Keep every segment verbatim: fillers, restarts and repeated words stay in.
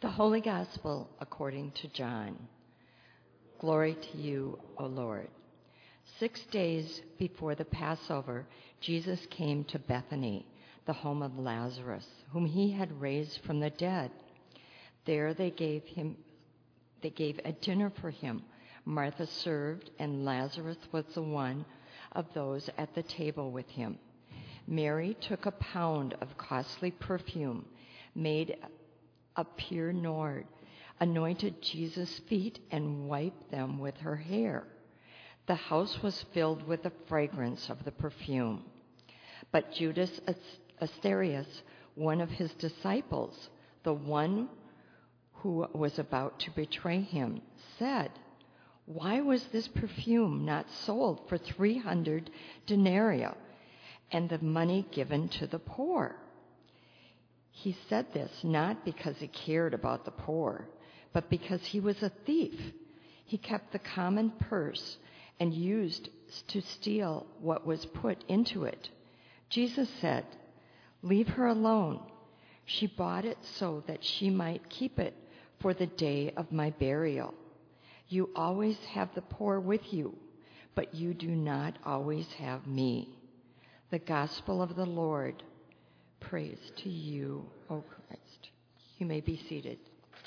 The Holy Gospel according to John. Glory to you, O Lord. Six days before the Passover, Jesus came to Bethany, the home of Lazarus, whom he had raised from the dead. There they gave him, they gave a dinner for him. Martha served, and Lazarus was the one of those at the table with him. Mary took a pound of costly perfume, made of pure nard, anointed Jesus' feet, and wiped them with her hair. The house was filled with the fragrance of the perfume. But Judas Iscariot, one of his disciples, the one who was about to betray him, said, "Why was this perfume not sold for three hundred denarii and the money given to the poor?" He said this not because he cared about the poor, but because he was a thief. He kept the common purse and used to steal what was put into it. Jesus said, "Leave her alone. She bought it so that she might keep it for the day of my burial. You always have the poor with you, but you do not always have me." The Gospel of the Lord. Praise to you, O Christ. You may be seated.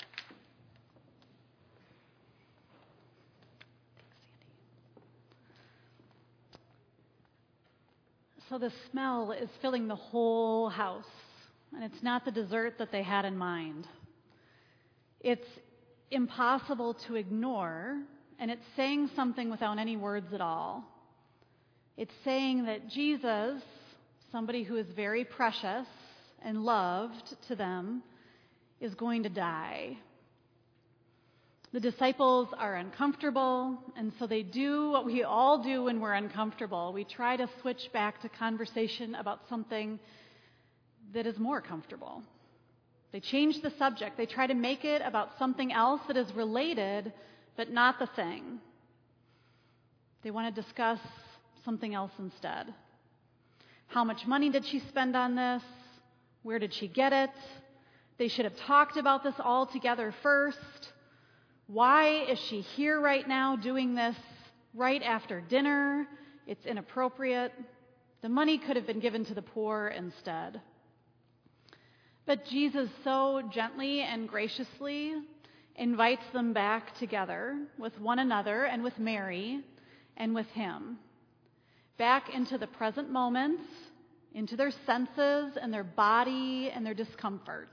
So the smell is filling the whole house, and it's not the dessert that they had in mind. It's impossible to ignore, and it's saying something without any words at all. It's saying that Jesus, somebody who is very precious and loved to them, is going to die. The disciples are uncomfortable, and so they do what we all do when we're uncomfortable. We try to switch back to conversation about something that is more comfortable. They change the subject. They try to make it about something else that is related, but not the thing. They want to discuss something else instead. How much money did she spend on this? Where did she get it? They should have talked about this all together first. Why is she here right now doing this right after dinner? It's inappropriate. The money could have been given to the poor instead. But Jesus so gently and graciously invites them back together with one another and with Mary and with him, back into the present moment, into their senses and their body and their discomfort.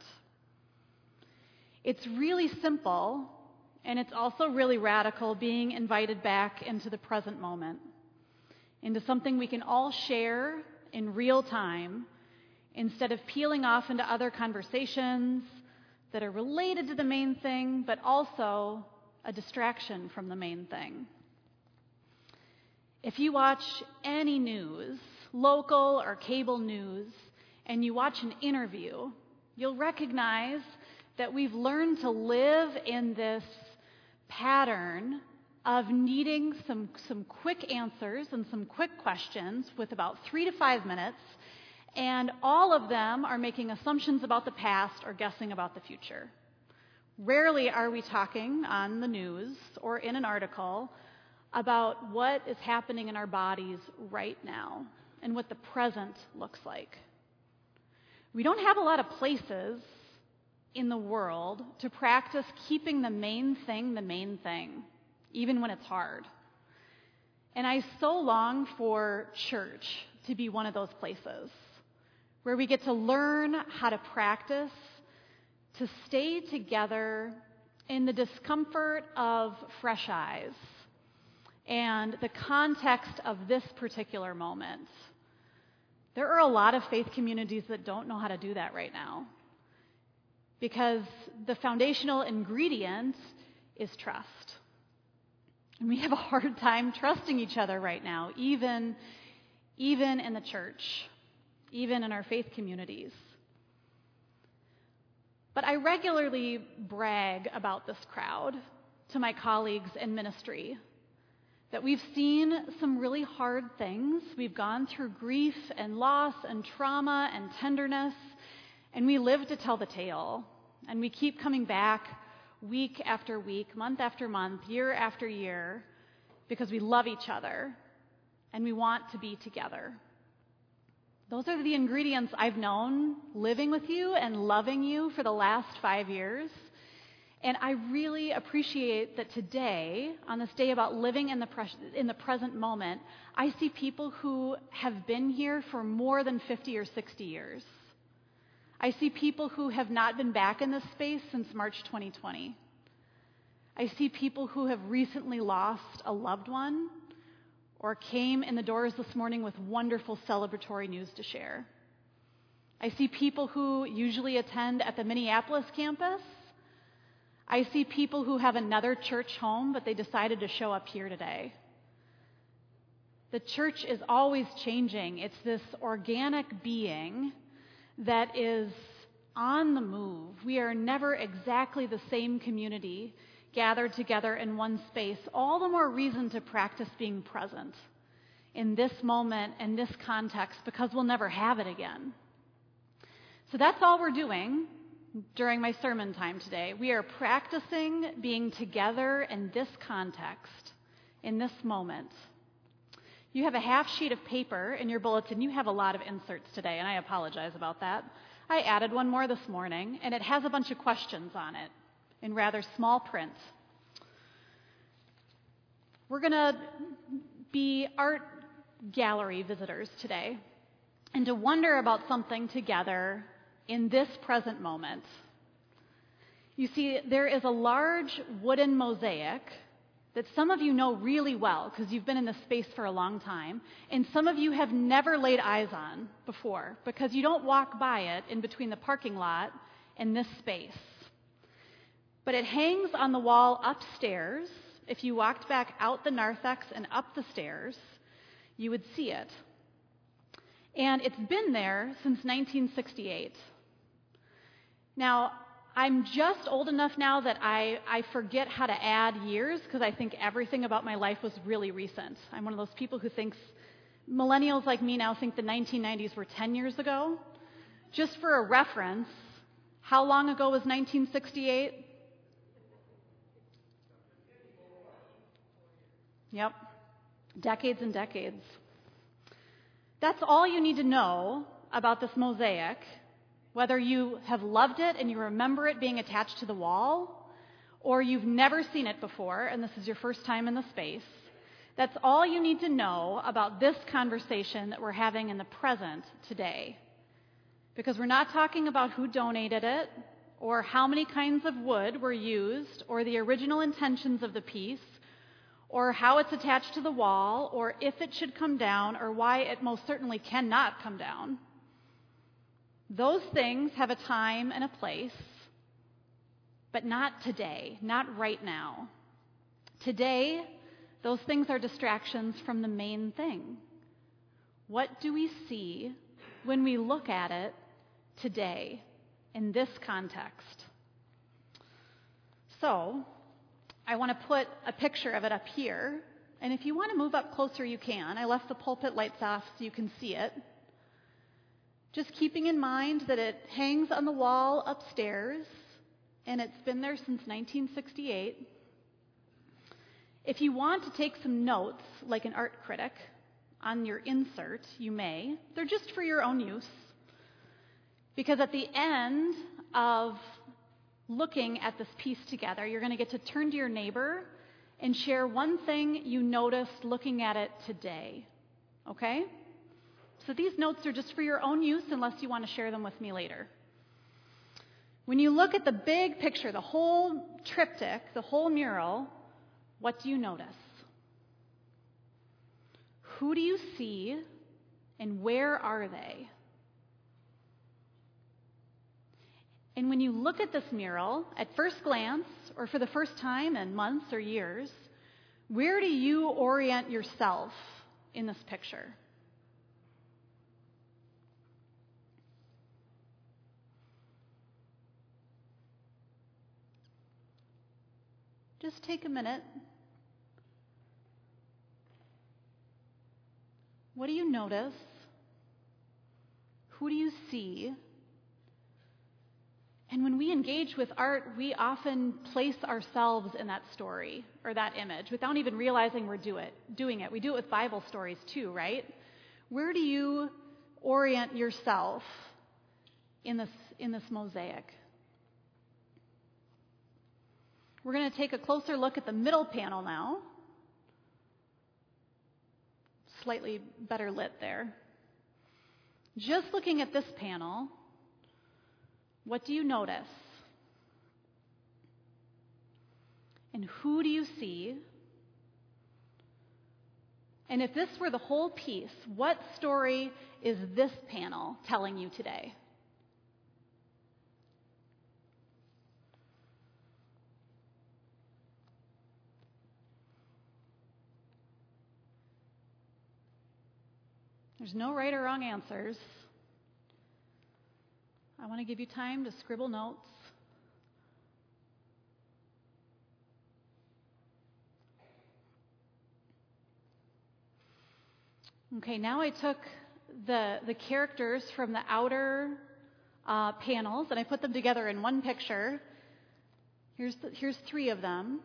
It's really simple, and it's also really radical, being invited back into the present moment, into something we can all share in real time, instead of peeling off into other conversations that are related to the main thing, but also a distraction from the main thing. If you watch any news, local or cable news, and you watch an interview, you'll recognize that we've learned to live in this pattern of needing some, some quick answers and some quick questions with about three to five minutes, and all of them are making assumptions about the past or guessing about the future. Rarely are we talking on the news or in an article about what is happening in our bodies right now and what the present looks like. We don't have a lot of places in the world to practice keeping the main thing the main thing, even when it's hard. And I so long for church to be one of those places where we get to learn how to practice to stay together in the discomfort of fresh eyes and the context of this particular moment. There are a lot of faith communities that don't know how to do that right now, because the foundational ingredient is trust. And we have a hard time trusting each other right now, even, even in the church, even in our faith communities. But I regularly brag about this crowd to my colleagues in ministry, that we've seen some really hard things. We've gone through grief and loss and trauma and tenderness, and we live to tell the tale. And we keep coming back week after week, month after month, year after year, because we love each other and we want to be together. Those are the ingredients I've known living with you and loving you for the last five years. And I really appreciate that today, on this day about living in the, pres- in the present moment, I see people who have been here for more than fifty or sixty years. I see people who have not been back in this space since March twenty twenty. I see people who have recently lost a loved one or came in the doors this morning with wonderful celebratory news to share. I see people who usually attend at the Minneapolis campus. I see people who have another church home, but they decided to show up here today. The church is always changing. It's this organic being that is on the move. We are never exactly the same community gathered together in one space. All the more reason to practice being present in this moment and this context, because we'll never have it again. So that's all we're doing during my sermon time today. We are practicing being together in this context, in this moment. You have a half sheet of paper in your bulletin. You have a lot of inserts today, and I apologize about that. I added one more this morning, and it has a bunch of questions on it in rather small print. We're going to be art gallery visitors today and to wonder about something together in this present moment. You see, there is a large wooden mosaic that some of you know really well because you've been in this space for a long time, and some of you have never laid eyes on before because you don't walk by it in between the parking lot and this space. But it hangs on the wall upstairs. If you walked back out the narthex and up the stairs, you would see it. And it's been there since nineteen sixty-eight. Now, I'm just old enough now that I, I forget how to add years because I think everything about my life was really recent. I'm one of those people who thinks, millennials like me now think the nineteen nineties were ten years ago. Just for a reference, how long ago was nineteen sixty-eight? Yep, decades and decades. That's all you need to know about this mosaic. Whether you have loved it and you remember it being attached to the wall, or you've never seen it before and this is your first time in the space, that's all you need to know about this conversation that we're having in the present today. Because we're not talking about who donated it, or how many kinds of wood were used, or the original intentions of the piece, or how it's attached to the wall, or if it should come down, or why it most certainly cannot come down. Those things have a time and a place, but not today, not right now. Today, those things are distractions from the main thing. What do we see when we look at it today in this context? So, I want to put a picture of it up here, and if you want to move up closer, you can. I left the pulpit lights off so you can see it. Just keeping in mind that it hangs on the wall upstairs, and it's been there since nineteen sixty-eight. If you want to take some notes, like an art critic, on your insert, you may. They're just for your own use. Because at the end of looking at this piece together, you're going to get to turn to your neighbor and share one thing you noticed looking at it today. Okay? So these notes are just for your own use unless you want to share them with me later. When you look at the big picture, the whole triptych, the whole mural, what do you notice? Who do you see and where are they? And when you look at this mural, at first glance, or for the first time in months or years, where do you orient yourself in this picture? Just take a minute. What do you notice? Who do you see? And when we engage with art, we often place ourselves in that story or that image without even realizing we're do it, doing it. We do it with Bible stories too, right? Where do you orient yourself in this, in this mosaic? We're going to take a closer look at the middle panel now. Slightly better lit there. Just looking at this panel, what do you notice? And who do you see? And if this were the whole piece, what story is this panel telling you today? There's no right or wrong answers. I want to give you time to scribble notes. Okay, now I took the, the characters from the outer uh, panels and I put them together in one picture. Here's, the, here's three of them.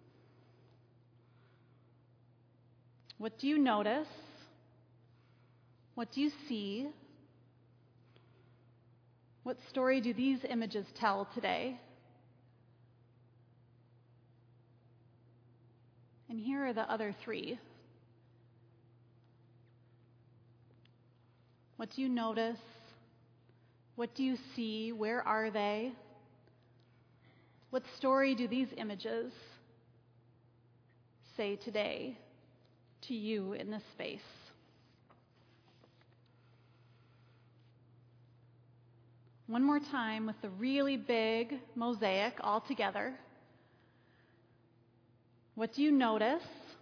What do you notice? What do you see? What story do these images tell today? And here are the other three. What do you notice? What do you see? Where are they? What story do these images say today to you in this space? One more time with the really big mosaic all together. What do you notice?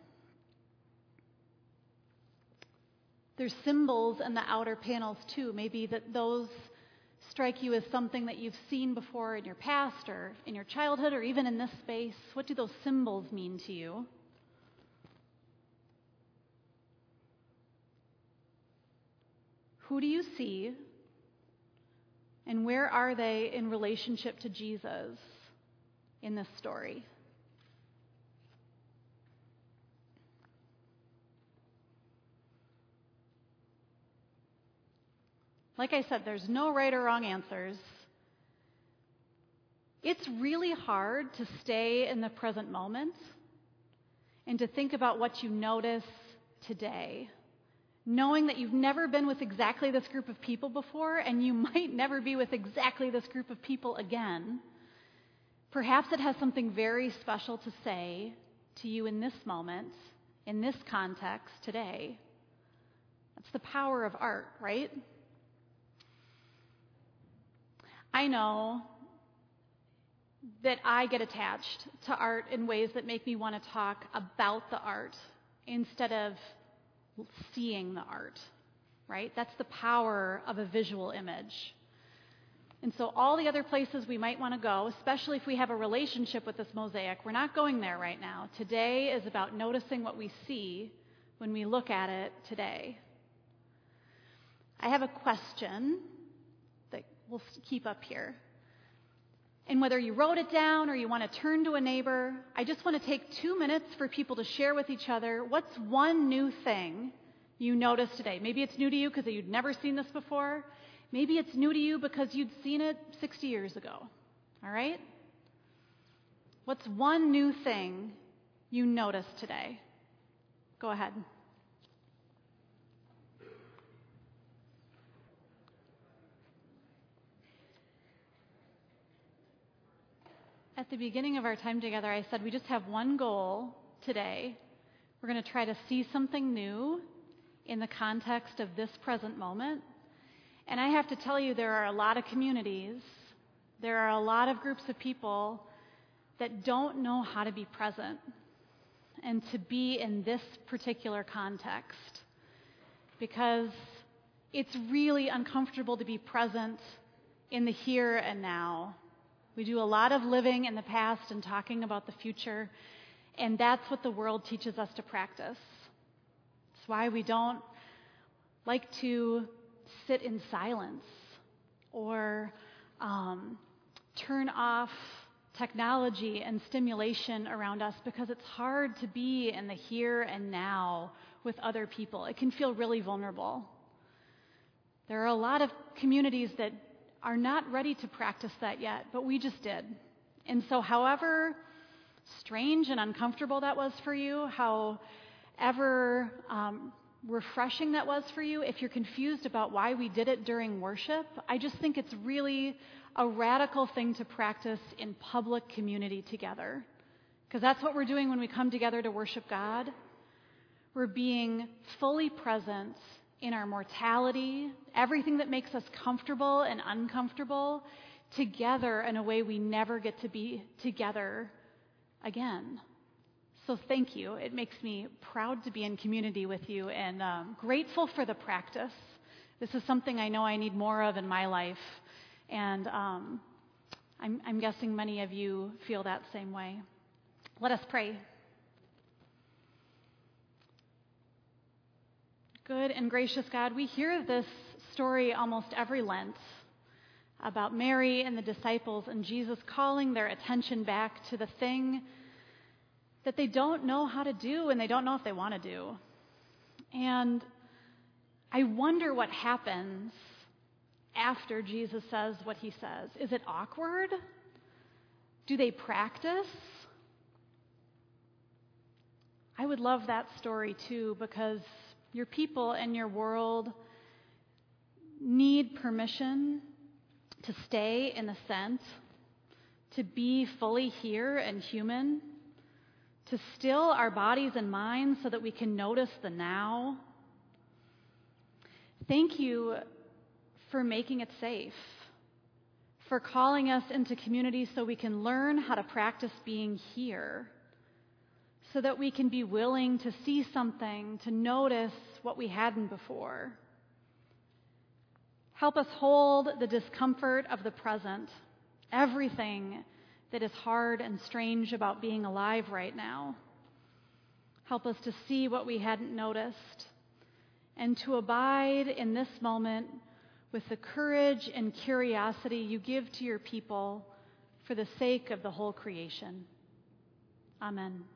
There's symbols in the outer panels too. Maybe that those strike you as something that you've seen before in your past or in your childhood or even in this space. What do those symbols mean to you? Who do you see? And where are they in relationship to Jesus in this story? Like I said, there's no right or wrong answers. It's really hard to stay in the present moment and to think about what you notice today, knowing that you've never been with exactly this group of people before and you might never be with exactly this group of people again. Perhaps it has something very special to say to you in this moment, in this context today. That's the power of art, right? I know that I get attached to art in ways that make me want to talk about the art instead of seeing the art, right? That's the power of a visual image. And so all the other places we might want to go, especially if we have a relationship with this mosaic, we're not going there right now. Today is about noticing what we see when we look at it today. I have a question that we'll keep up here. And whether you wrote it down or you want to turn to a neighbor, I just want to take two minutes for people to share with each other what's one new thing you noticed today. Maybe it's new to you because you'd never seen this before. Maybe it's new to you because you'd seen it sixty years ago. All right? What's one new thing you noticed today? Go ahead. At the beginning of our time together, I said we just have one goal today. We're going to try to see something new in the context of this present moment. And I have to tell you, there are a lot of communities, there are a lot of groups of people that don't know how to be present and to be in this particular context, because it's really uncomfortable to be present in the here and now. We do a lot of living in the past and talking about the future, and that's what the world teaches us to practice. It's why we don't like to sit in silence or um, turn off technology and stimulation around us because it's hard to be in the here and now with other people. It can feel really vulnerable. There are a lot of communities that are not ready to practice that yet, but we just did. And so however strange and uncomfortable that was for you, however um, refreshing that was for you, if you're confused about why we did it during worship, I just think it's really a radical thing to practice in public community together. Because that's what we're doing when we come together to worship God. We're being fully present in our mortality, everything that makes us comfortable and uncomfortable, together in a way we never get to be together again. So thank you. It makes me proud to be in community with you and um, grateful for the practice. This is something I know I need more of in my life. And um, I'm, I'm guessing many of you feel that same way. Let us pray. Good and gracious God, we hear this story almost every Lent about Mary and the disciples and Jesus calling their attention back to the thing that they don't know how to do and they don't know if they want to do. And I wonder what happens after Jesus says what he says. Is it awkward? Do they practice? I would love that story too, because your people and your world need permission to stay in the scent, to be fully here and human, to still our bodies and minds so that we can notice the now. Thank you for making it safe, for calling us into community so we can learn how to practice being here, so that we can be willing to see something, to notice what we hadn't before. Help us hold the discomfort of the present, everything that is hard and strange about being alive right now. Help us to see what we hadn't noticed and to abide in this moment with the courage and curiosity you give to your people for the sake of the whole creation. Amen.